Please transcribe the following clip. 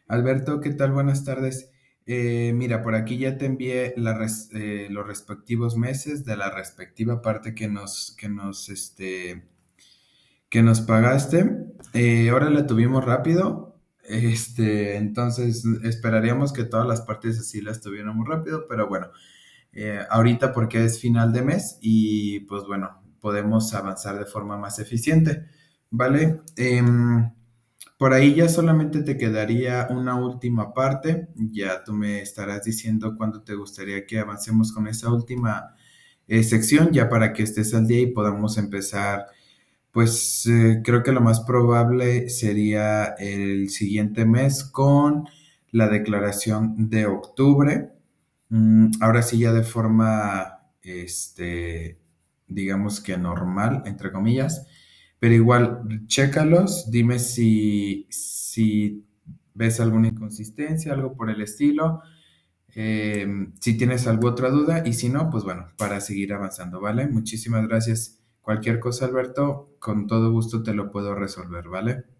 Alberto, ¿qué tal? Buenas tardes. Mira, por aquí ya te envié los respectivos meses de la respectiva parte que nos pagaste. Ahora la tuvimos rápido. Entonces esperaríamos que todas las partes así las tuviéramos rápido, pero bueno, ahorita porque es final de mes y pues bueno, podemos avanzar de forma más eficiente, ¿vale? Por ahí ya solamente te quedaría una última parte. Ya tú me estarás diciendo cuándo te gustaría que avancemos con esa última sección, ya para que estés al día y podamos empezar. Pues creo que lo más probable sería el siguiente mes con la declaración de octubre. Ahora sí ya de forma, digamos que normal, entre comillas, pero igual, chécalos, dime si ves alguna inconsistencia, algo por el estilo, si tienes alguna otra duda y si no, pues bueno, para seguir avanzando, ¿vale? Muchísimas gracias. Cualquier cosa, Alberto, con todo gusto te lo puedo resolver, ¿vale?